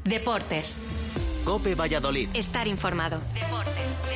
Deportes. COPE Valladolid. Estar informado. Deportes.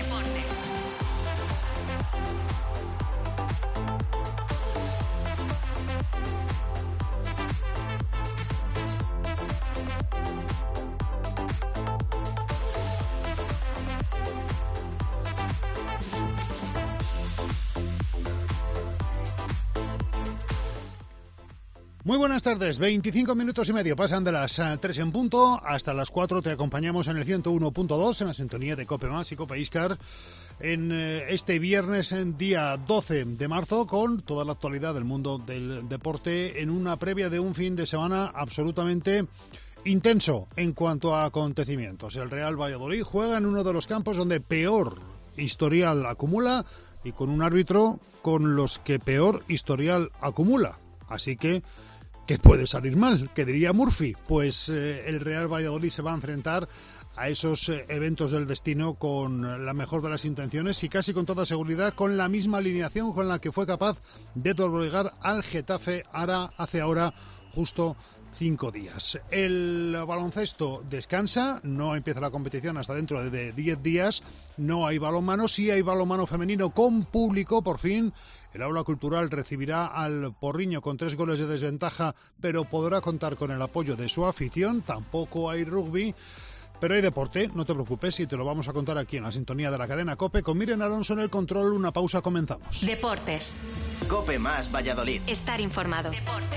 Muy buenas tardes, 25 minutos y medio pasan de las 3 en punto, hasta las 4 te acompañamos en el 101.2 en la sintonía de COPE Más y COPE Iscar en este viernes, día 12 de marzo, con toda la actualidad del mundo del deporte en una previa de un fin de semana absolutamente intenso en cuanto a acontecimientos. El Real Valladolid juega en uno de los campos donde peor historial acumula y con un árbitro con los que peor historial acumula. Así que, ¿qué puede salir mal? ¿Qué diría Murphy? Pues el Real Valladolid se va a enfrentar a esos eventos del destino con la mejor de las intenciones y casi con toda seguridad con la misma alineación con la que fue capaz de doblegar al Getafe hace ahora justo 5 días. El baloncesto descansa, no empieza la competición hasta dentro de 10 días, no hay balonmano, sí hay balonmano femenino con público, por fin. El Aula Cultural recibirá al Porriño con 3 goles de desventaja, pero podrá contar con el apoyo de su afición. Tampoco hay rugby, pero hay deporte, no te preocupes, y te lo vamos a contar aquí en la sintonía de la cadena COPE con Miren Alonso en el control. Una pausa, comenzamos. Deportes. COPE Más Valladolid. Estar informado. Deportes.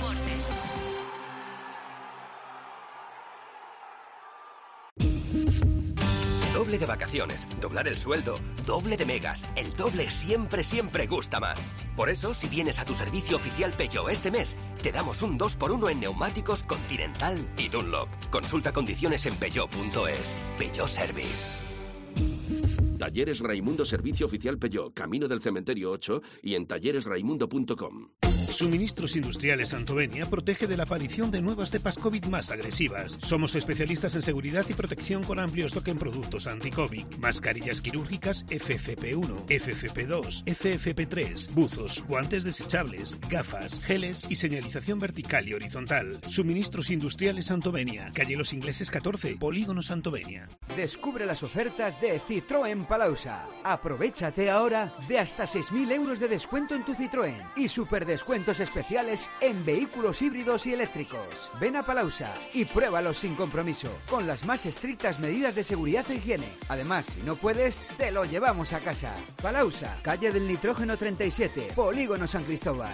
Doble de vacaciones, doblar el sueldo, doble de megas. El doble siempre gusta más. Por eso, si vienes a tu servicio oficial Peugeot este mes, te damos un 2x1 en neumáticos Continental y Dunlop. Consulta condiciones en peugeot.es. Peugeot Service. Talleres Raimundo, servicio oficial Peugeot, Camino del Cementerio 8 y en talleresraimundo.com. Suministros Industriales Santovenia protege de la aparición de nuevas cepas COVID más agresivas. Somos especialistas en seguridad y protección con amplio stock en productos anti-COVID, mascarillas quirúrgicas FFP1, FFP2, FFP3, buzos, guantes desechables, gafas, geles y señalización vertical y horizontal. Suministros Industriales Santovenia, calle Los Ingleses 14, Polígono Santovenia. Descubre las ofertas de Citroën Palausa. Aprovechate ahora de hasta 6.000 euros de descuento en tu Citroën y super descuentos especiales en vehículos híbridos y eléctricos. Ven a Palausa y pruébalos sin compromiso, con las más estrictas medidas de seguridad e higiene. Además, si no puedes, te lo llevamos a casa. Palausa, calle del Nitrógeno 37, Polígono San Cristóbal.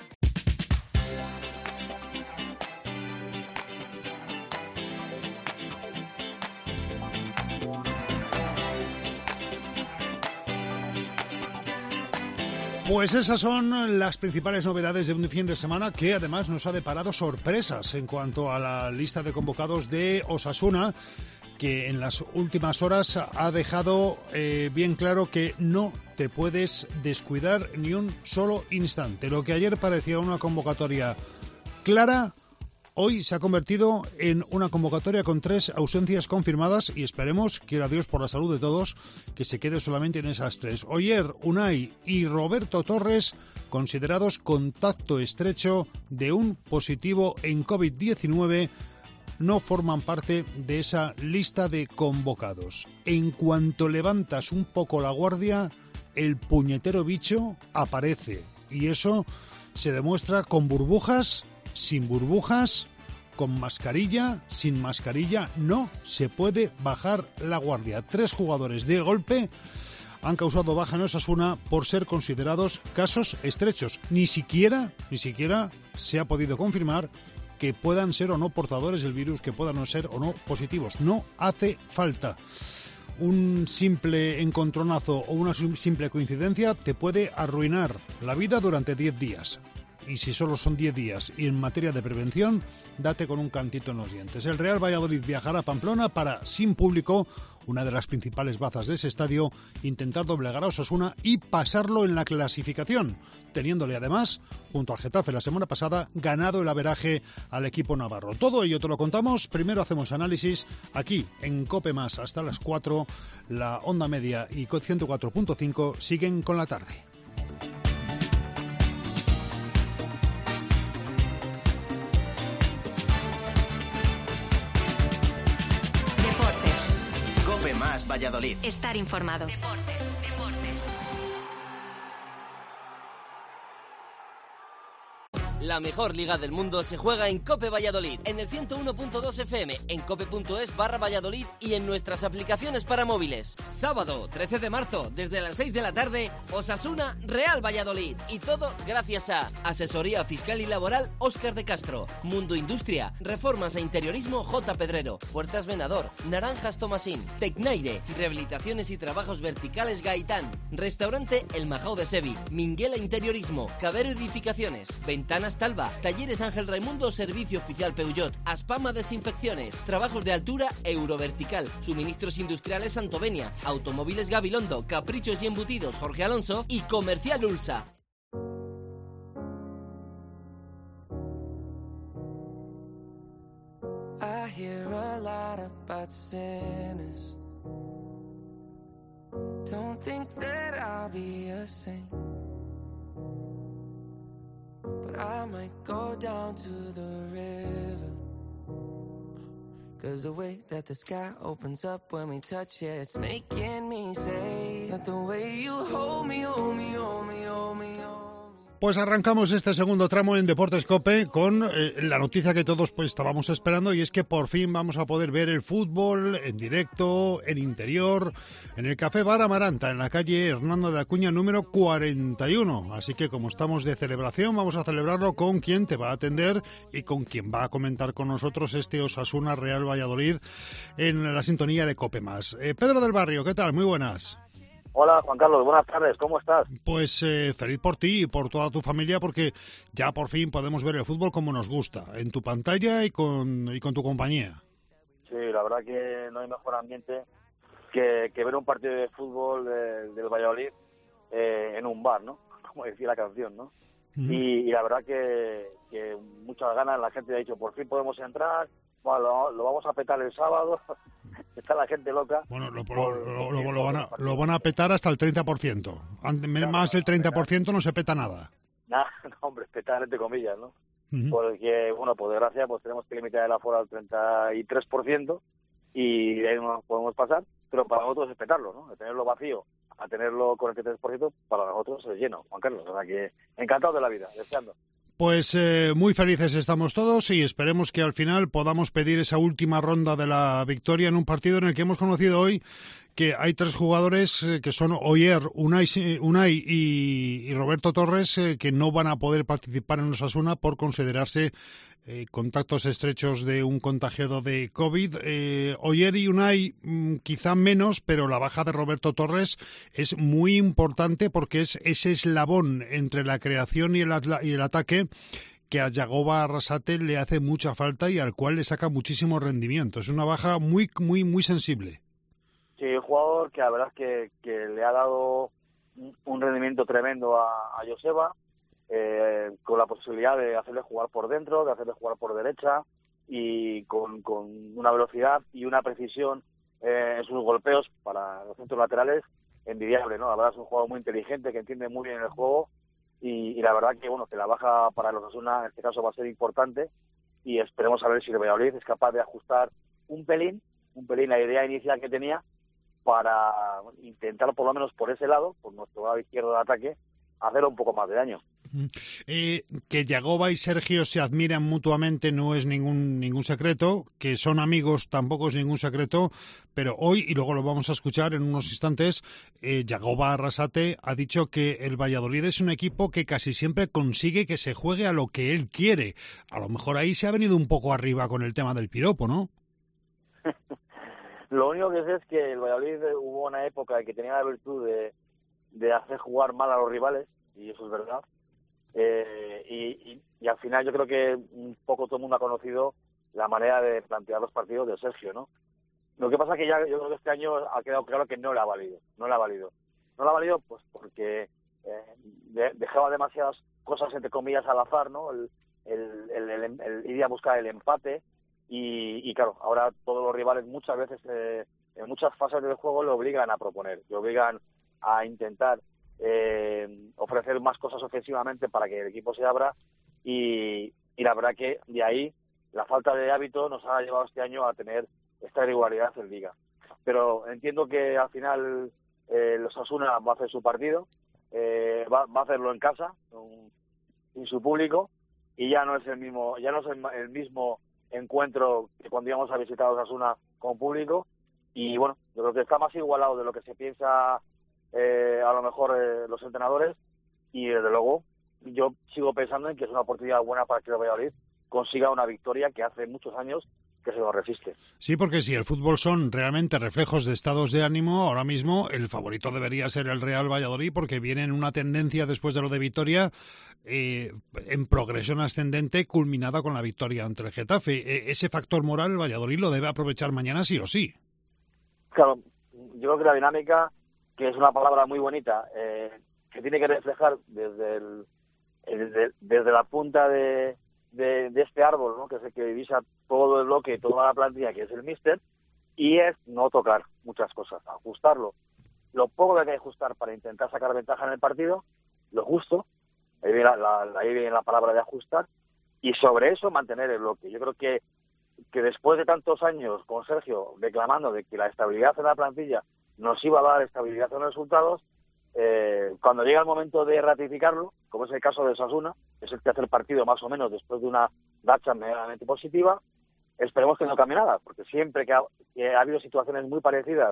Pues esas son las principales novedades de un fin de semana que además nos ha deparado sorpresas en cuanto a la lista de convocados de Osasuna, que en las últimas horas ha dejado bien claro que no te puedes descuidar ni un solo instante. Lo que ayer parecía una convocatoria clara, hoy se ha convertido en una convocatoria con 3 ausencias confirmadas y esperemos, quiera Dios por la salud de todos, que se quede solamente en esas 3. Oyer, Unai y Roberto Torres, considerados contacto estrecho de un positivo en COVID-19, no forman parte de esa lista de convocados. En cuanto levantas un poco la guardia, el puñetero bicho aparece y eso se demuestra con burbujas, sin burbujas, con mascarilla, sin mascarilla. No se puede bajar la guardia. 3 jugadores de golpe han causado baja en Osasuna por ser considerados casos estrechos. Ni siquiera se ha podido confirmar que puedan ser o no portadores del virus, que puedan ser o no positivos. No hace falta. Un simple encontronazo o una simple coincidencia te puede arruinar la vida durante 10 días. Y si solo son 10 días y en materia de prevención, date con un cantito en los dientes. El Real Valladolid viajará a Pamplona para, sin público, una de las principales bazas de ese estadio, intentar doblegar a Osasuna y pasarlo en la clasificación, teniéndole además, junto al Getafe la semana pasada, ganado el averaje al equipo navarro. Todo ello te lo contamos, primero hacemos análisis aquí en COPE Más hasta las 4, la onda media y 104.5 siguen con la tarde. más Valladolid. Estar informado. Deportes. La mejor liga del mundo se juega en COPE Valladolid, en el 101.2 FM, en cope.es/Valladolid y en nuestras aplicaciones para móviles. Sábado, 13 de marzo, desde las 6 de la tarde, Osasuna Real Valladolid. Y todo gracias a Asesoría Fiscal y Laboral Óscar de Castro, Mundo Industria, Reformas e Interiorismo J. Pedrero, Puertas Venador, Naranjas Tomasín, Tecnaire, Rehabilitaciones y Trabajos Verticales Gaitán, Restaurante El Majao de Sevi, Minguela Interiorismo, Cabero Edificaciones, Ventanas Talva, Talleres Ángel Raimundo, Servicio Oficial Peugeot, Aspama Desinfecciones, Trabajos de Altura Eurovertical, Suministros Industriales Santovenia, Automóviles Gabilondo, Caprichos y Embutidos Jorge Alonso y Comercial Ulsa. I hear a lot about sinners. Don't think that I'll be a saint. But I might go down to the river. 'Cause the way that the sky opens up when we touch it, it's making me say that the way you hold me, hold me, hold me, hold me, hold me. Pues arrancamos este segundo tramo en Deportes COPE con la noticia que todos pues estábamos esperando, y es que por fin vamos a poder ver el fútbol en directo, en interior, en el Café Bar Amaranta, en la calle Hernando de Acuña número 41. Así que como estamos de celebración, vamos a celebrarlo con quien te va a atender y con quien va a comentar con nosotros este Osasuna Real Valladolid en la sintonía de COPE+. Pedro del Barrio, ¿qué tal? Muy buenas. Hola, Juan Carlos, buenas tardes, ¿cómo estás? Pues feliz por ti y por toda tu familia, porque ya por fin podemos ver el fútbol como nos gusta, en tu pantalla y con tu compañía. Sí, la verdad que no hay mejor ambiente que ver un partido de fútbol del Valladolid en un bar, ¿no? Como decía la canción, ¿no? Uh-huh. Y la verdad que muchas ganas, la gente ha dicho, por fin podemos entrar, bueno, lo vamos a petar el sábado. Está la gente loca. Bueno, lo van a petar hasta el 30%. Más del 30% no se peta nada. No, hombre, petar entre comillas, ¿no? Uh-huh. Porque, bueno, por desgracia, pues tenemos que limitar el aforo al 33% y de ahí no nos podemos pasar, pero para nosotros es petarlo, ¿no? De tenerlo vacío a tenerlo con el 33%, para nosotros es lleno, Juan Carlos. O sea que encantado de la vida, deseando. Pues muy felices estamos todos y esperemos que al final podamos pedir esa última ronda de la victoria en un partido en el que hemos conocido hoy que hay tres jugadores que son Oyer, Unai y Roberto Torres que no van a poder participar en Osasuna por considerarse contactos estrechos de un contagiado de COVID. Oyer y Unai quizá menos, pero la baja de Roberto Torres es muy importante porque es ese eslabón entre la creación y el ataque que a Yagoba Arrasate le hace mucha falta y al cual le saca muchísimo rendimiento. Es una baja muy, muy, muy sensible. Sí, un jugador que la verdad es que le ha dado un rendimiento tremendo a Joseba, con la posibilidad de hacerle jugar por dentro, de hacerle jugar por derecha y con una velocidad y una precisión en sus golpeos para los centros laterales envidiable, ¿no? La verdad es un jugador muy inteligente que entiende muy bien el juego y la verdad que, bueno, que la baja para los Osasuna en este caso va a ser importante y esperemos a ver si el Valladolid es capaz de ajustar un pelín la idea inicial que tenía para intentar, por lo menos por ese lado, por nuestro lado izquierdo de ataque, hacer un poco más de daño. Que Yagoba y Sergio se admiran mutuamente no es ningún secreto, que son amigos tampoco es ningún secreto, pero hoy, y luego lo vamos a escuchar en unos instantes, Yagoba Arrasate ha dicho que el Valladolid es un equipo que casi siempre consigue que se juegue a lo que él quiere. A lo mejor ahí se ha venido un poco arriba con el tema del piropo, ¿no? Lo único que sé es que el Valladolid hubo una época en que tenía la virtud de hacer jugar mal a los rivales, y eso es verdad. Y al final yo creo que un poco todo el mundo ha conocido la manera de plantear los partidos de Sergio, ¿no? Lo que pasa es que ya yo creo que este año ha quedado claro que no lo ha valido pues porque dejaba demasiadas cosas entre comillas al azar, ¿no? El ir a buscar el empate y claro, ahora todos los rivales muchas veces en muchas fases del juego le obligan a proponer, le obligan a intentar ofrecer más cosas ofensivamente para que el equipo se abra y la verdad que de ahí la falta de hábito nos ha llevado este año a tener esta irregularidad en Liga. pero entiendo que al final el Osasuna va a hacer su partido, va a hacerlo en casa, sin su público, y ya no es el mismo encuentro que cuando íbamos a visitar a Osasuna con público. Y bueno, yo creo que está más igualado de lo que se piensa a lo mejor los entrenadores, y desde luego yo sigo pensando en que es una oportunidad buena para que el Valladolid consiga una victoria que hace muchos años que se nos resiste. Sí, porque si el fútbol son realmente reflejos de estados de ánimo, ahora mismo el favorito debería ser el Real Valladolid, porque viene en una tendencia después de lo de Vitoria en progresión ascendente, culminada con la victoria ante el Getafe. Ese factor moral el Valladolid lo debe aprovechar mañana sí o sí. Claro, yo creo que la dinámica, que es una palabra muy bonita, que tiene que reflejar desde la punta de este árbol, ¿no? Que es el que divisa todo el bloque y toda la plantilla, que es el míster, y es no tocar muchas cosas, ajustarlo. Lo poco que hay que ajustar para intentar sacar ventaja en el partido, lo justo, ahí viene la palabra de ajustar, y sobre eso mantener el bloque. Yo creo que después de tantos años con Sergio reclamando de que la estabilidad en la plantilla nos iba a dar estabilidad en los resultados, cuando llega el momento de ratificarlo, como es el caso de Osasuna, que es el tercer partido más o menos después de una racha medianamente positiva, esperemos que no cambie nada, porque siempre que ha habido situaciones muy parecidas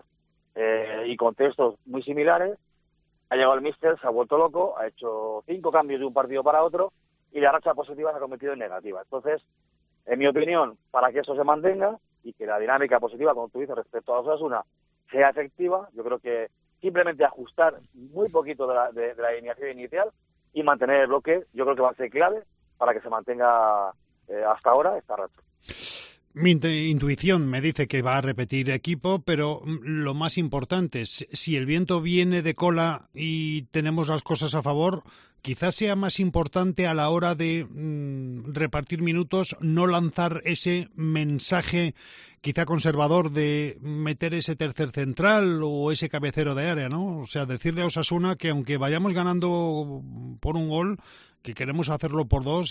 y contextos muy similares, ha llegado el míster, se ha vuelto loco, ha hecho 5 cambios de un partido para otro y la racha positiva se ha convertido en negativa. Entonces, en mi opinión, para que eso se mantenga y que la dinámica positiva, como tú dices, respecto a Osasuna, sea efectiva, yo creo que simplemente ajustar muy poquito de la alineación inicial y mantener el bloque, yo creo que va a ser clave para que se mantenga hasta ahora esta racha. Mi intuición me dice que va a repetir equipo, pero lo más importante es, si el viento viene de cola y tenemos las cosas a favor, quizás sea más importante a la hora de repartir minutos no lanzar ese mensaje quizá conservador de meter ese tercer central o ese cabecero de área, ¿no? O sea, decirle a Osasuna que aunque vayamos ganando por un gol, que queremos hacerlo por 2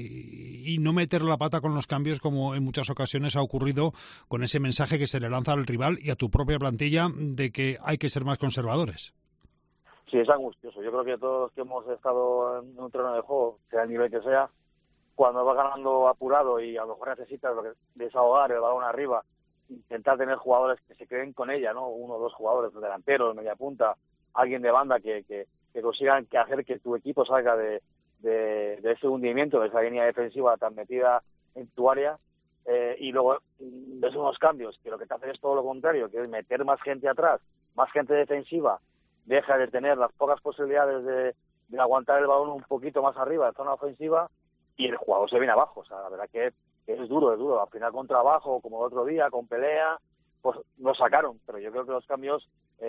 y no meter la pata con los cambios como en muchas ocasiones ha ocurrido con ese mensaje que se le lanza al rival y a tu propia plantilla de que hay que ser más conservadores. Sí, es angustioso. Yo creo que todos los que hemos estado en un terreno de juego, sea el nivel que sea, cuando vas ganando apurado y a lo mejor necesitas desahogar el balón arriba, intentar tener jugadores que se queden con ella, ¿no? 1 o 2 jugadores, delanteros, media punta, alguien de banda que consigan hacer que tu equipo salga de ese hundimiento, de esa línea defensiva tan metida en tu área, y luego ves unos cambios que lo que te hacen es todo lo contrario, que es meter más gente atrás, más gente defensiva, deja de tener las pocas posibilidades de aguantar el balón un poquito más arriba de zona ofensiva y el jugador se viene abajo. O sea, la verdad que es duro. Al final con trabajo, como el otro día, con pelea, pues nos sacaron, pero yo creo que los cambios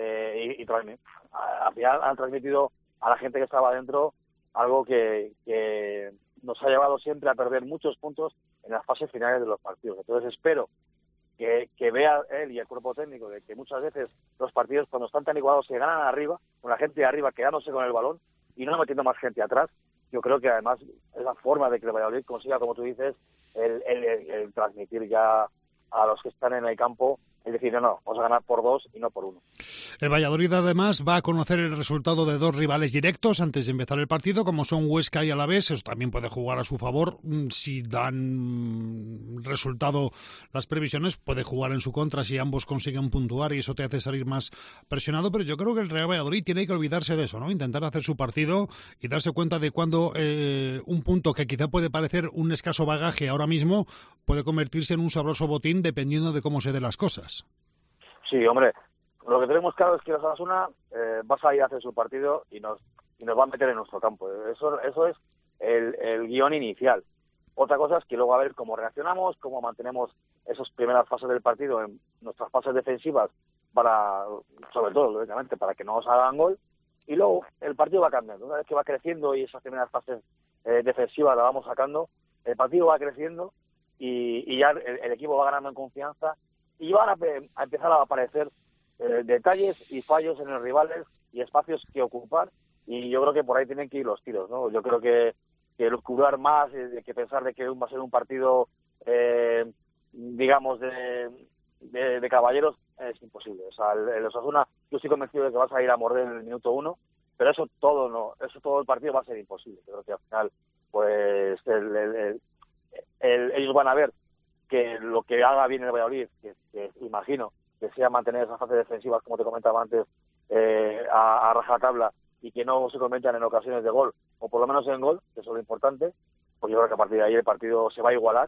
al final han transmitido a la gente que estaba dentro algo que nos ha llevado siempre a perder muchos puntos en las fases finales de los partidos. Entonces espero que vea él y el cuerpo técnico de que muchas veces los partidos cuando están tan igualados se ganan arriba, con la gente de arriba quedándose con el balón y no metiendo más gente atrás. Yo creo que además es la forma de que el Valladolid consiga, como tú dices, el transmitir ya a los que están en el campo, es decir, no, vamos a ganar por 2 y no por 1. El Valladolid además va a conocer el resultado de 2 rivales directos antes de empezar el partido, como son Huesca y Alavés. Eso también puede jugar a su favor. Si dan resultado las previsiones, puede jugar en su contra si ambos consiguen puntuar y eso te hace salir más presionado. Pero yo creo que el Real Valladolid tiene que olvidarse de eso, ¿no? Intentar hacer su partido y darse cuenta de cuando un punto que quizá puede parecer un escaso bagaje ahora mismo puede convertirse en un sabroso botín dependiendo de cómo se den las cosas. Sí, hombre, lo que tenemos claro es que Osasuna va a salir a hacer su partido y nos va a meter en nuestro campo. Eso es el guión inicial. Otra cosa es que luego a ver cómo reaccionamos, cómo mantenemos esas primeras fases del partido en nuestras fases defensivas sobre todo, lógicamente, para que no nos hagan gol. Y luego el partido va cambiando. Una vez que va creciendo y esas primeras fases defensivas las vamos sacando, el partido va creciendo y ya el equipo va ganando en confianza y van a empezar a aparecer detalles y fallos en los rivales y espacios que ocupar, y yo creo que por ahí tienen que ir los tiros, ¿no? Yo creo que locubrar más, que pensar de que va a ser un partido digamos de caballeros es imposible. O sea, el Osasuna, yo estoy convencido de que vas a ir a morder en el minuto 1, pero eso todo el partido va a ser imposible. Yo creo que al final, pues, ellos van a ver que lo que haga bien el Valladolid, que imagino que sea mantener esas fases defensivas, como te comentaba antes, a rajatabla, y que no se conviertan en ocasiones de gol, o por lo menos en gol, que eso es lo importante, pues yo creo que a partir de ahí el partido se va a igualar,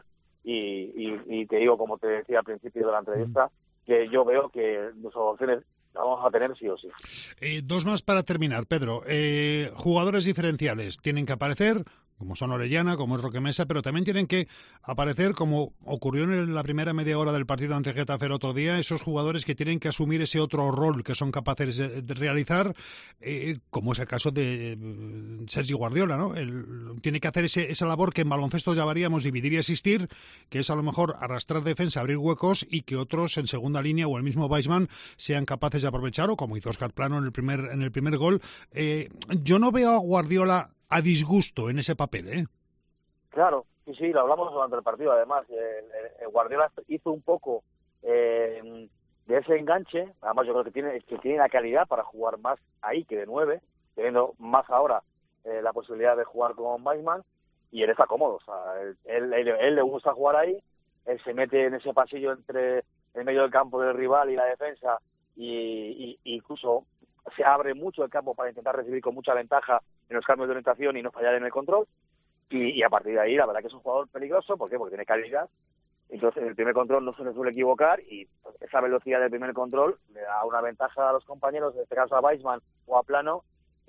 y te digo, como te decía al principio de la entrevista, que yo veo que nuestras opciones las vamos a tener sí o sí. Dos más para terminar, Pedro. Jugadores diferenciales tienen que aparecer, como son Orellana, como es Roque Mesa, pero también tienen que aparecer, como ocurrió en la primera media hora del partido ante Getafe el otro día, esos jugadores que tienen que asumir ese otro rol que son capaces de realizar, como es el caso de Sergi Guardiola, ¿no? Tiene que hacer esa labor que en baloncesto llamaríamos dividir y asistir, que es a lo mejor arrastrar defensa, abrir huecos, y que otros en segunda línea o el mismo Weissman sean capaces de aprovechar, o como hizo Óscar Plano en el primer gol. Yo no veo a Guardiola a disgusto en ese papel, ¿eh? Claro, sí, lo hablamos durante el partido, además. El Guardiola hizo un poco de ese enganche, además yo creo que tiene la calidad para jugar más ahí que de 9, teniendo más ahora la posibilidad de jugar con Weissman, y él está cómodo, o sea, él le gusta jugar ahí, él se mete en ese pasillo entre el medio del campo del rival y la defensa, y incluso se abre mucho el campo para intentar recibir con mucha ventaja en los cambios de orientación y no fallar en el control, y a partir de ahí la verdad que es un jugador peligroso. ¿Por qué? Porque tiene calidad. Entonces el primer control no se le suele equivocar, y esa velocidad del primer control le da una ventaja a los compañeros, en este caso a Weissman o a Plano,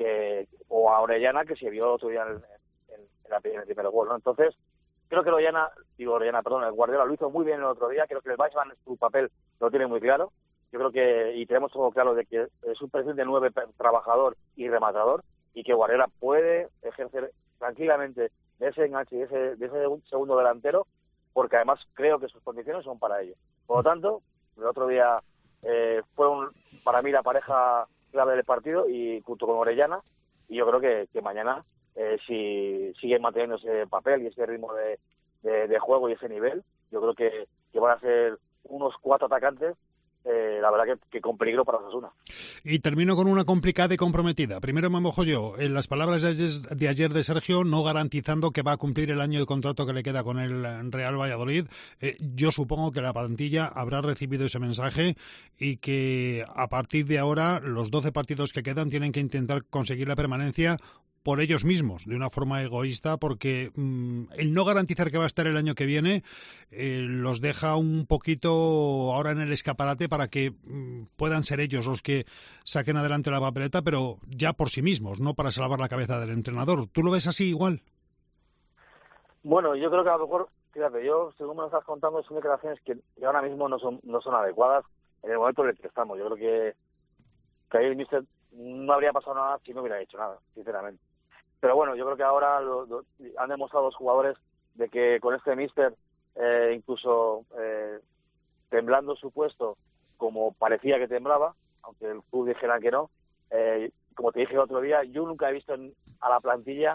o a Orellana, que se vio otro día en el primer gol, ¿no? Entonces creo que el Guardiola lo hizo muy bien el otro día. Creo que el Weissman, su papel lo tiene muy claro. Yo creo que, y tenemos todo claro, de que es un perfil de 9 trabajador y rematador, y que Guardiola puede ejercer tranquilamente de ese enganche y de ese segundo delantero, porque además creo que sus condiciones son para ello. Por lo tanto, el otro día fue para mí la pareja clave del partido, y junto con Orellana, y yo creo que mañana, si siguen manteniendo ese papel y ese ritmo de juego y ese nivel, yo creo que van a ser unos 4 atacantes, la verdad que con peligro para Osasuna. Y termino con una complicada y comprometida. Primero me mojo yo en las palabras de ayer de Sergio, no garantizando que va a cumplir el año de contrato que le queda con el Real Valladolid. Yo supongo que la plantilla habrá recibido ese mensaje, y que a partir de ahora los 12 partidos que quedan tienen que intentar conseguir la permanencia por ellos mismos, de una forma egoísta, porque el no garantizar que va a estar el año que viene los deja un poquito ahora en el escaparate para que puedan ser ellos los que saquen adelante la papeleta, pero ya por sí mismos, no para salvar la cabeza del entrenador. ¿Tú lo ves así igual? Bueno, yo creo que a lo mejor, fíjate, según me lo estás contando, son declaraciones que ahora mismo no son adecuadas en el momento en el que estamos. Yo creo que ahí el míster no habría pasado nada si no hubiera hecho nada, sinceramente. Pero bueno, yo creo que ahora han demostrado los jugadores de que con este míster, incluso temblando su puesto, como parecía que temblaba, aunque el club dijera que no, como te dije el otro día, yo nunca he visto a la plantilla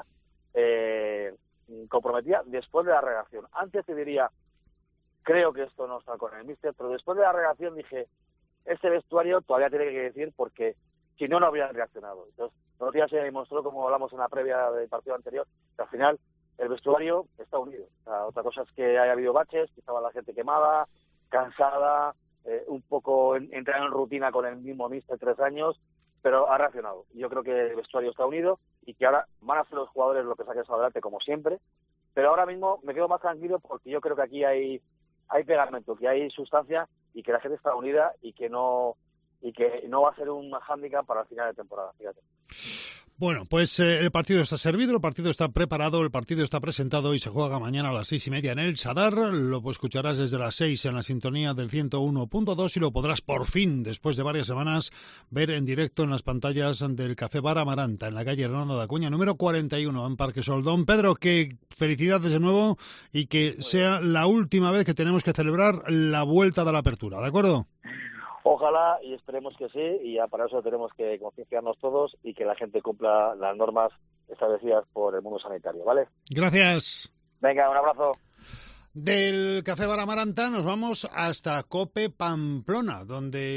comprometida después de la reacción. Antes te diría, creo que esto no está con el míster, pero después de la reacción dije, este vestuario todavía tiene que decir, porque si no, no habrían reaccionado. Entonces, los días se demostró, como hablamos en la previa del partido anterior, que al final el vestuario está unido. O sea, otra cosa es que haya habido baches, que estaba la gente quemada, cansada, un poco entrando en rutina con el mismo míster 3 años, pero ha reaccionado. Yo creo que el vestuario está unido, y que ahora van a ser los jugadores los que saquen eso adelante, como siempre. Pero ahora mismo me quedo más tranquilo, porque yo creo que aquí hay pegamento, que hay sustancia, y que la gente está unida, y que no va a ser un hándicap para el final de temporada, fíjate. Bueno, pues el partido está servido, el partido está preparado, el partido está presentado, y se juega mañana a las 6:30 en el Sadar. Lo escucharás desde las 6 en la sintonía del 101.2, y lo podrás por fin, después de varias semanas, ver en directo en las pantallas del Café Bar Amaranta, en la calle Hernando de Acuña, número 41, en Parque Soldón. Pedro, que felicidades de nuevo, y que sea la última vez que tenemos que celebrar la vuelta de la apertura, ¿de acuerdo? Ojalá, y esperemos que sí, y ya para eso tenemos que concienciarnos todos y que la gente cumpla las normas establecidas por el mundo sanitario, ¿vale? Gracias. Venga, un abrazo. Del Café Bar Amaranta nos vamos hasta Cope Pamplona,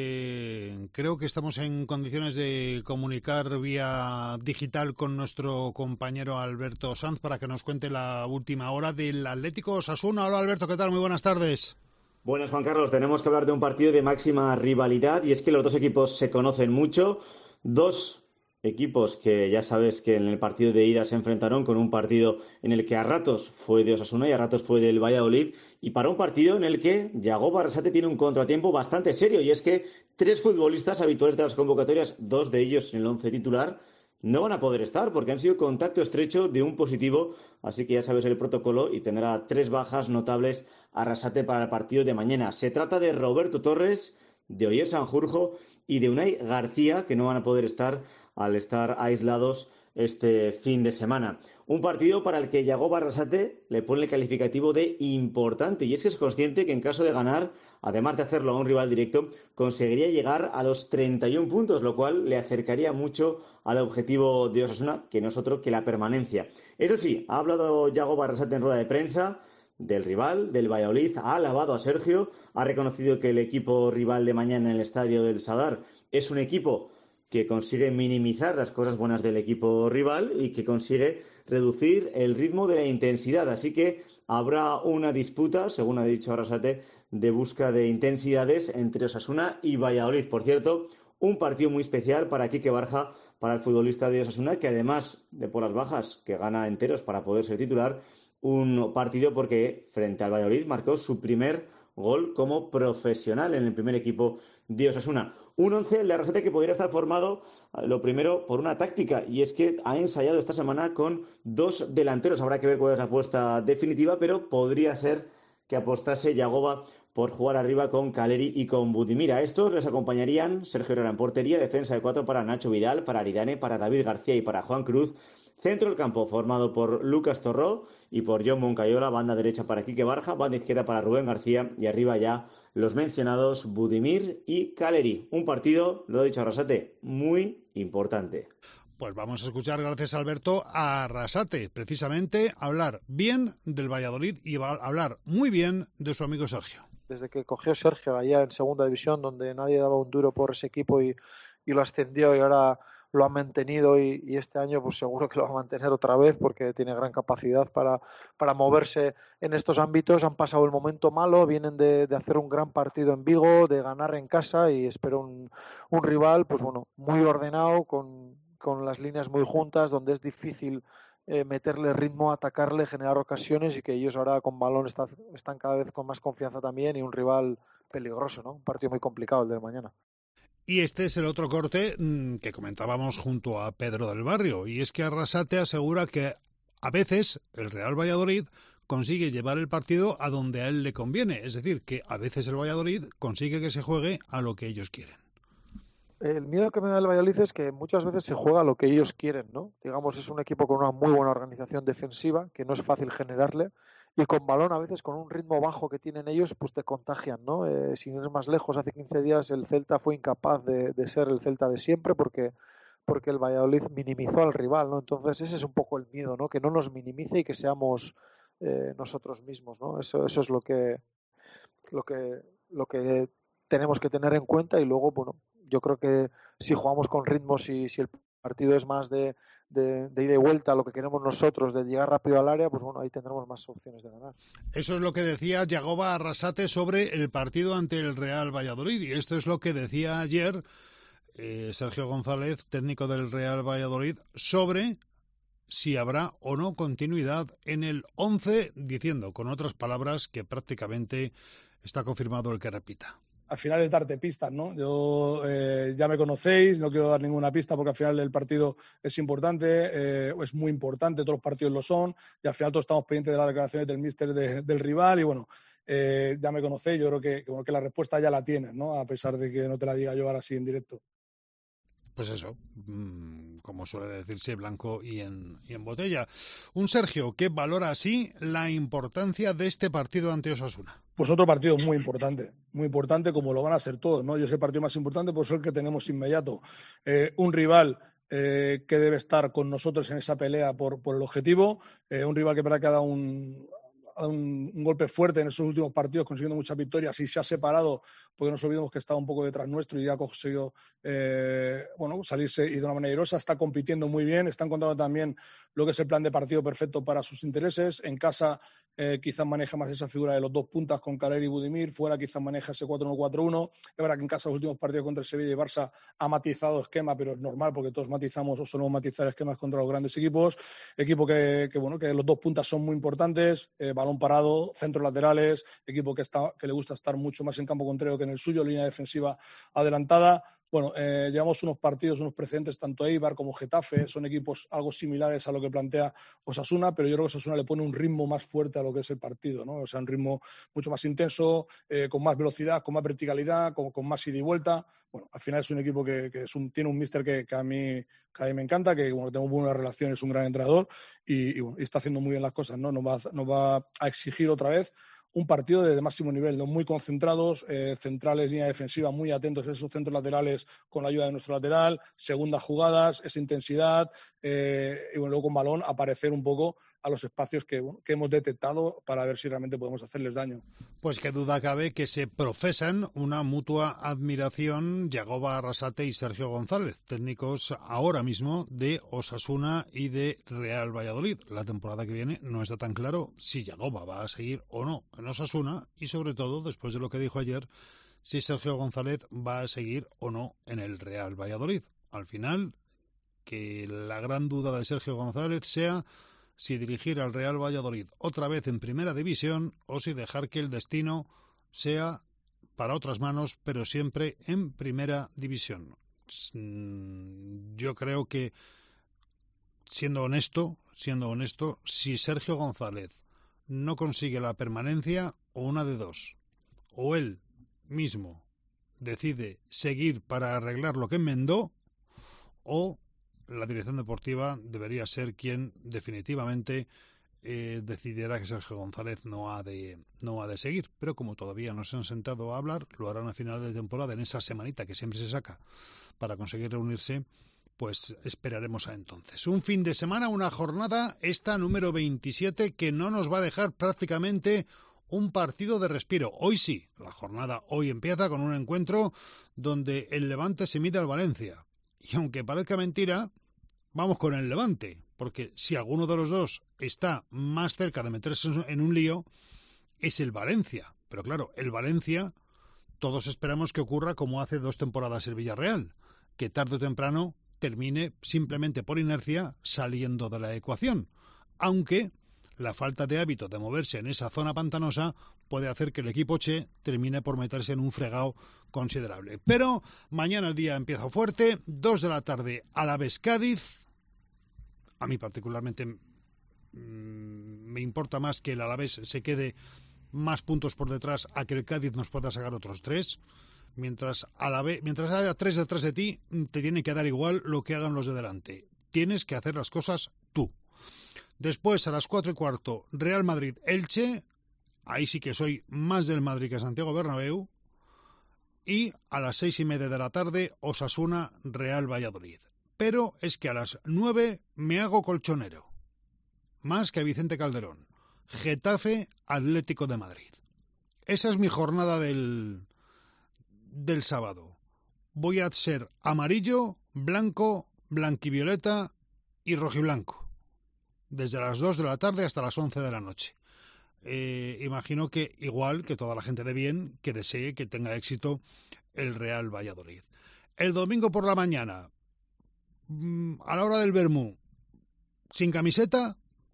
donde creo que estamos en condiciones de comunicar vía digital con nuestro compañero Alberto Sanz para que nos cuente la última hora del Atlético Osasuna. Hola Alberto, ¿qué tal? Muy buenas tardes. Buenas, Juan Carlos. Tenemos que hablar de un partido de máxima rivalidad y es que los dos equipos se conocen mucho. Dos equipos que ya sabes que en el partido de ida se enfrentaron, con un partido en el que a ratos fue de Osasuna y a ratos fue del Valladolid, y para un partido en el que Yagoba Arrasate tiene un contratiempo bastante serio, y es que 3 futbolistas habituales de las convocatorias, 2 de ellos en el 11 titular, no van a poder estar porque han sido contacto estrecho de un positivo, así que ya sabes el protocolo y tendrá 3 bajas notables Arrasate para el partido de mañana. Se trata de Roberto Torres, de Oyer Sanjurjo y de Unai García, que no van a poder estar al estar aislados este fin de semana. Un partido para el que Yagoba Arrasate le pone el calificativo de importante, y es que es consciente que en caso de ganar, además de hacerlo a un rival directo, conseguiría llegar a los 31 puntos, lo cual le acercaría mucho al objetivo de Osasuna, que no es otro que la permanencia. Eso sí, ha hablado Yagoba Arrasate en rueda de prensa del rival, del Valladolid, ha alabado a Sergio, ha reconocido que el equipo rival de mañana en el estadio del Sadar es un equipo que consigue minimizar las cosas buenas del equipo rival y que consigue reducir el ritmo de la intensidad. Así que habrá una disputa, según ha dicho Arrasate, de busca de intensidades entre Osasuna y Valladolid. Por cierto, un partido muy especial para Quique Barja, para el futbolista de Osasuna, que además de por las bajas, que gana enteros para poder ser titular, un partido porque frente al Valladolid marcó su primer gol como profesional en el primer equipo de Osasuna. Un 11 de Arrasate que podría estar formado, lo primero, por una táctica, y es que ha ensayado esta semana con 2 delanteros. Habrá que ver cuál es la apuesta definitiva, pero podría ser que apostase Yagoba por jugar arriba con Caleri y con Budimir. A estos les acompañarían Sergio Herrera en portería, defensa de 4 para Nacho Vidal, para Aridane, para David García y para Juan Cruz. Centro del campo formado por Lucas Torró y por John Moncayola, banda derecha para Quique Barja, banda izquierda para Rubén García y arriba ya los mencionados Budimir y Caleri. Un partido, lo ha dicho Arrasate, muy importante. Pues vamos a escuchar, gracias Alberto, a Arrasate, precisamente hablar bien del Valladolid y hablar muy bien de su amigo Sergio. Desde que cogió Sergio allá en segunda división, donde nadie daba un duro por ese equipo y lo ascendió, y ahora lo ha mantenido y este año pues seguro que lo va a mantener otra vez porque tiene gran capacidad para moverse en estos ámbitos. Han pasado el momento malo, vienen de hacer un gran partido en Vigo, de ganar en casa, y espero un rival pues bueno, muy ordenado, con las líneas muy juntas, donde es difícil meterle ritmo, atacarle, generar ocasiones, y que ellos ahora con balón están cada vez con más confianza también, y un rival peligroso, ¿no? Un partido muy complicado el de mañana. Y este es el otro corte que comentábamos junto a Pedro del Barrio, y es que Arrasate asegura que a veces el Real Valladolid consigue llevar el partido a donde a él le conviene, es decir, que a veces el Valladolid consigue que se juegue a lo que ellos quieren. El miedo que me da el Valladolid es que muchas veces se juega a lo que ellos quieren, ¿no? Digamos, es un equipo con una muy buena organización defensiva, que no es fácil generarle, y con balón a veces con un ritmo bajo que tienen ellos, pues te contagian, ¿no? Sin ir más lejos, hace 15 días el Celta fue incapaz de ser el Celta de siempre porque el Valladolid minimizó al rival, ¿no? Entonces ese es un poco el miedo, ¿no? Que no nos minimice y que seamos nosotros mismos, ¿no? Eso es lo que tenemos que tener en cuenta. Y luego, bueno, yo creo que si jugamos con ritmos, si el partido es más de ida y vuelta, lo que queremos nosotros, de llegar rápido al área, pues bueno, ahí tendremos más opciones de ganar. Eso es lo que decía Yagoba Arrasate sobre el partido ante el Real Valladolid, y esto es lo que decía ayer Sergio González, técnico del Real Valladolid, sobre si habrá o no continuidad en el 11, diciendo, con otras palabras, que prácticamente está confirmado el que repita. Al final es darte pistas, ¿no? Yo ya me conocéis, no quiero dar ninguna pista porque al final el partido es importante, es muy importante, todos los partidos lo son, y al final todos estamos pendientes de las declaraciones del míster del rival, y bueno, ya me conocéis, yo creo que la respuesta ya la tienes, ¿no? A pesar de que no te la diga yo ahora así en directo. Pues eso, como suele decirse, blanco y en botella. Un Sergio que valora así la importancia de este partido ante Osasuna. Pues otro partido muy importante como lo van a ser todos, ¿no? Yo sé el partido más importante por ser el que tenemos inmediato. Un rival que debe estar con nosotros en esa pelea por el objetivo, un rival que para que ha dado un golpe fuerte en esos últimos partidos, consiguiendo muchas victorias, y se ha separado, porque no nos olvidemos que estaba un poco detrás nuestro y ya ha conseguido salirse y de una manera airosa. Está compitiendo muy bien, está encontrando también lo que es el plan de partido perfecto para sus intereses. En casa quizás maneja más esa figura de los 2 puntas con Caleri y Budimir, fuera quizás maneja ese 4-1-4-1. Es verdad que en casa los últimos partidos contra el Sevilla y Barça ha matizado esquema, pero es normal porque todos matizamos o solemos matizar esquemas contra los grandes equipos. Equipo que los 2 puntas son muy importantes, balón parado, centros laterales, equipo que le gusta estar mucho más en campo contrario que en el suyo, línea defensiva adelantada. Bueno, llevamos unos precedentes, tanto Eibar como Getafe, son equipos algo similares a lo que plantea Osasuna, pero yo creo que Osasuna le pone un ritmo más fuerte a lo que es el partido, ¿no? O sea, un ritmo mucho más intenso, con más velocidad, con más verticalidad, con más ida y vuelta. Bueno, al final es un equipo que tiene un míster que a mí me encanta, que tengo buenas relaciones, es un gran entrenador y está haciendo muy bien las cosas, ¿no? Nos va a exigir otra vez un partido de máximo nivel, ¿no? Muy concentrados, centrales, línea defensiva, muy atentos a esos centros laterales con la ayuda de nuestro lateral, segundas jugadas, esa intensidad, luego con balón aparecer un poco a los espacios que hemos detectado para ver si realmente podemos hacerles daño. Pues qué duda cabe que se profesan una mutua admiración Yagoba Arrasate y Sergio González, técnicos ahora mismo de Osasuna y de Real Valladolid. La temporada que viene no está tan claro si Yagoba va a seguir o no en Osasuna y sobre todo, después de lo que dijo ayer, si Sergio González va a seguir o no en el Real Valladolid. Al final, que la gran duda de Sergio González sea si dirigir al Real Valladolid otra vez en primera división o si dejar que el destino sea para otras manos, pero siempre en primera división. Yo creo que, siendo honesto, si Sergio González no consigue la permanencia, o una de dos, o él mismo decide seguir para arreglar lo que enmendó, o la dirección deportiva debería ser quien definitivamente decidiera que Sergio González no ha de seguir. Pero como todavía no se han sentado a hablar, lo harán a final de temporada, en esa semanita que siempre se saca para conseguir reunirse, pues esperaremos a entonces. Un fin de semana, una jornada, esta número 27, que no nos va a dejar prácticamente un partido de respiro. Hoy sí, la jornada hoy empieza con un encuentro donde el Levante se mide al Valencia. Y aunque parezca mentira, vamos con el Levante, porque si alguno de los dos está más cerca de meterse en un lío, es el Valencia. Pero claro, el Valencia, todos esperamos que ocurra como hace 2 temporadas el Villarreal, que tarde o temprano termine simplemente por inercia saliendo de la ecuación. Aunque la falta de hábito de moverse en esa zona pantanosa puede hacer que el equipo Che termine por meterse en un fregado considerable. Pero mañana el día empieza fuerte, 2 de la tarde, Alavés-Cádiz. A mí particularmente me importa más que el Alavés se quede más puntos por detrás a que el Cádiz nos pueda sacar otros 3. Mientras haya 3 detrás de ti, te tiene que dar igual lo que hagan los de delante. Tienes que hacer las cosas tú. Después, a las 4:15, Real Madrid-Elche. Ahí sí que soy más del Madrid que Santiago Bernabéu. Y a las 6:30 de la tarde, Osasuna-Real Valladolid. Pero es que a las 9 me hago colchonero. Más que Vicente Calderón. Getafe-Atlético de Madrid. Esa es mi jornada del sábado. Voy a ser amarillo, blanco, blanquivioleta y rojiblanco. Desde las 2 de la tarde hasta las 11 de la noche. Imagino que igual que toda la gente de bien que desee que tenga éxito el Real Valladolid. El domingo por la mañana, a la hora del vermú, sin camiseta,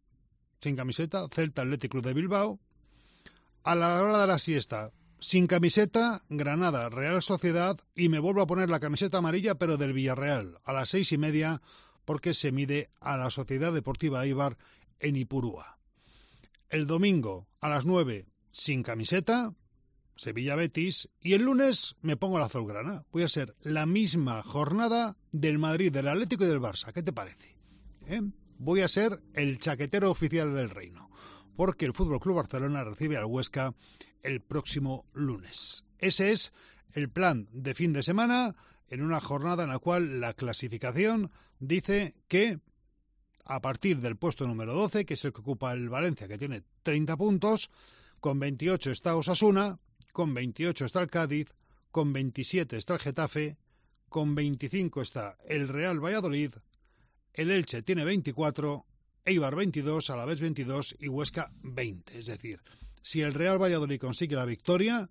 Celta Athletic Club de Bilbao. A la hora de la siesta, sin camiseta, Granada Real Sociedad, y me vuelvo a poner la camiseta amarilla pero del Villarreal a las 6:30 porque se mide a la Sociedad Deportiva Eibar en Ipurúa. El domingo a las 9, sin camiseta, Sevilla Betis, y el lunes me pongo la azulgrana. Voy a ser la misma jornada del Madrid, del Atlético y del Barça. ¿Qué te parece? Voy a ser el chaquetero oficial del reino, porque el FC Barcelona recibe al Huesca el próximo lunes. Ese es el plan de fin de semana, en una jornada en la cual la clasificación dice que a partir del puesto número 12, que es el que ocupa el Valencia, que tiene 30 puntos, con 28 está Osasuna, con 28 está el Cádiz, con 27 está el Getafe, con 25 está el Real Valladolid, el Elche tiene 24, Eibar 22, Alavés 22 y Huesca 20. Es decir, si el Real Valladolid consigue la victoria,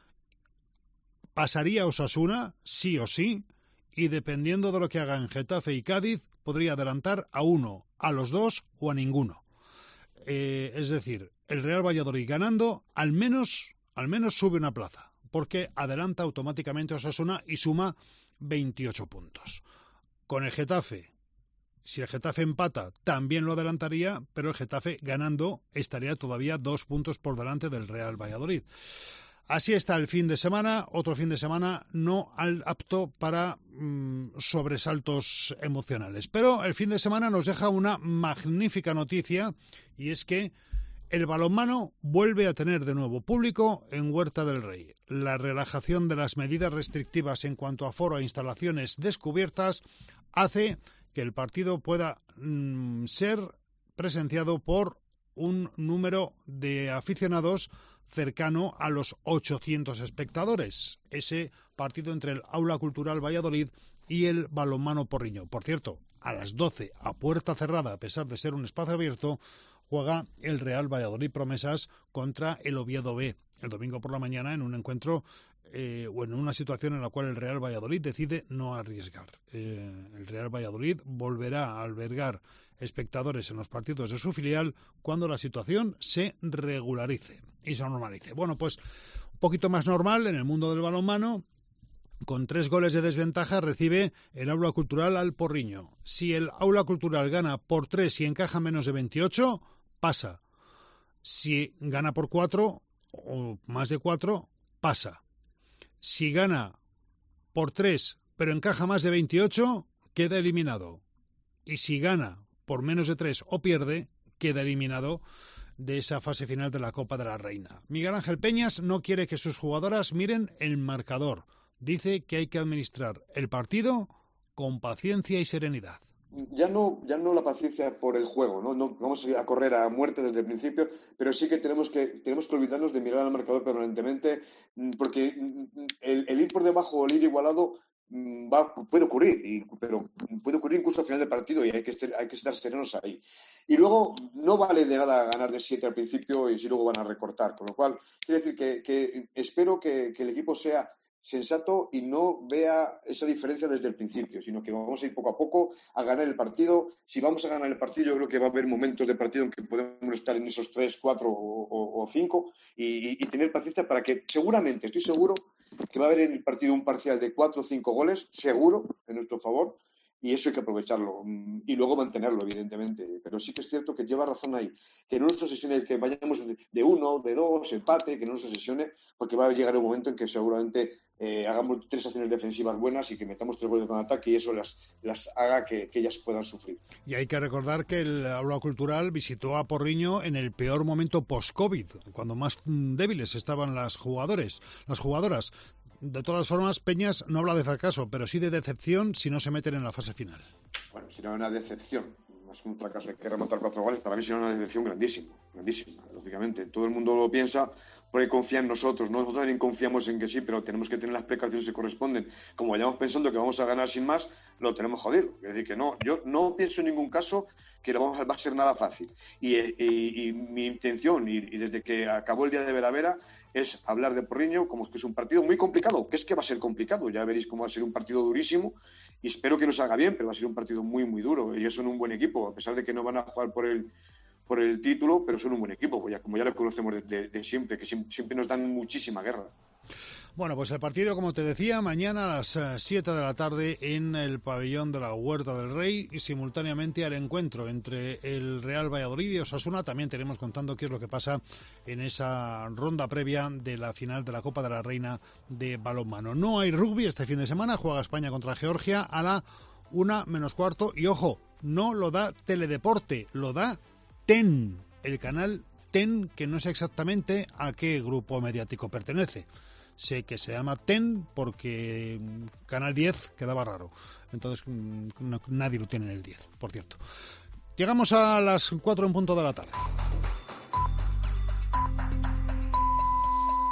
pasaría a Osasuna, sí o sí, y dependiendo de lo que hagan Getafe y Cádiz, podría adelantar a uno, a los dos o a ninguno. Es decir, el Real Valladolid ganando, al menos sube una plaza, porque adelanta automáticamente a Osasuna y suma 28 puntos. Con el Getafe, si el Getafe empata, también lo adelantaría, pero el Getafe ganando estaría todavía 2 puntos por delante del Real Valladolid. Así está el fin de semana, otro fin de semana no apto para sobresaltos emocionales. Pero el fin de semana nos deja una magnífica noticia, y es que el balonmano vuelve a tener de nuevo público en Huerta del Rey. La relajación de las medidas restrictivas en cuanto a aforo e instalaciones descubiertas hace que el partido pueda ser presenciado por un número de aficionados cercano a los 800 espectadores. Ese partido entre el Aula Cultural Valladolid y el Balonmano Porriño. Por cierto, a las 12, a puerta cerrada, a pesar de ser un espacio abierto, juega el Real Valladolid Promesas contra el Oviedo B el domingo por la mañana en un encuentro o en una situación en la cual el Real Valladolid decide no arriesgar. El Real Valladolid volverá a albergar espectadores en los partidos de su filial cuando la situación se regularice y se normalice. Bueno, pues un poquito más normal en el mundo del balonmano. Con 3 goles de desventaja recibe el Aula Cultural al Porriño. Si el Aula Cultural gana por 3 y encaja menos de 28, pasa. Si gana por 4 o más de 4, pasa. Si gana por 3 pero encaja más de 28, queda eliminado. Y si gana por menos de 3 o pierde, queda eliminado de esa fase final de la Copa de la Reina. Miguel Ángel Peñas no quiere que sus jugadoras miren el marcador. Dice que hay que administrar el partido con paciencia y serenidad. Ya no la paciencia por el juego, no vamos a correr a muerte desde el principio, pero sí que tenemos que olvidarnos de mirar al marcador permanentemente, porque el ir por debajo o el ir igualado puede ocurrir, pero puede ocurrir incluso al final del partido y hay que estar serenos ahí. Y luego no vale de nada ganar de 7 al principio y si luego van a recortar, con lo cual quiere decir que espero que el equipo sea sensato y no vea esa diferencia desde el principio, sino que vamos a ir poco a poco a ganar el partido. Si vamos a ganar el partido, yo creo que va a haber momentos de partido en que podemos estar en esos 3, 4 o 5 y tener paciencia para que seguramente, estoy seguro, que va a haber en el partido un parcial de 4 o 5 goles, seguro, en nuestro favor, y eso hay que aprovecharlo y luego mantenerlo, evidentemente. Pero sí que es cierto que lleva razón ahí, que no nos obsesione que vayamos de 1, de 2, empate, que no nos obsesione, porque va a llegar un momento en que seguramente hagamos 3 acciones defensivas buenas y que metamos 3 goles con ataque y eso las haga que ellas puedan sufrir. Y hay que recordar que el Aula Cultural visitó a Porriño en el peor momento post-COVID, cuando más débiles estaban las jugadoras. De todas formas, Peñas no habla de fracaso, pero sí de decepción si no se meten en la fase final. Bueno, será una decepción. Más que un fracaso, hay que remontar 4 goles. Para mí será una decepción grandísima, lógicamente. Todo el mundo lo piensa porque confía en nosotros. Nosotros también confiamos en que sí, pero tenemos que tener las precauciones que corresponden. Como vayamos pensando que vamos a ganar sin más, lo tenemos jodido. Es decir, que no, yo no pienso en ningún caso que va a ser nada fácil. Y mi intención, y desde que acabó el día de Veravera, es hablar de Porriño como que es un partido muy complicado, que es que va a ser complicado. Ya veréis cómo va a ser un partido durísimo y espero que nos salga bien, pero va a ser un partido muy, muy duro. Ellos son un buen equipo, a pesar de que no van a jugar por el título, pero son un buen equipo, como ya lo conocemos de siempre, que siempre nos dan muchísima guerra. Bueno, pues el partido, como te decía, mañana a las 7 de la tarde en el pabellón de la Huerta del Rey y simultáneamente al encuentro entre el Real Valladolid y Osasuna. También tenemos contando qué es lo que pasa en esa ronda previa de la final de la Copa de la Reina de balonmano. No hay rugby este fin de semana, juega España contra Georgia a la 1:15 y ojo, no lo da Teledeporte, lo da TEN, el canal TEN, que no sé exactamente a qué grupo mediático pertenece. Sé que se llama TEN porque Canal 10 quedaba raro. Entonces nadie lo tiene en el 10, por cierto. Llegamos a las 4 en punto de la tarde.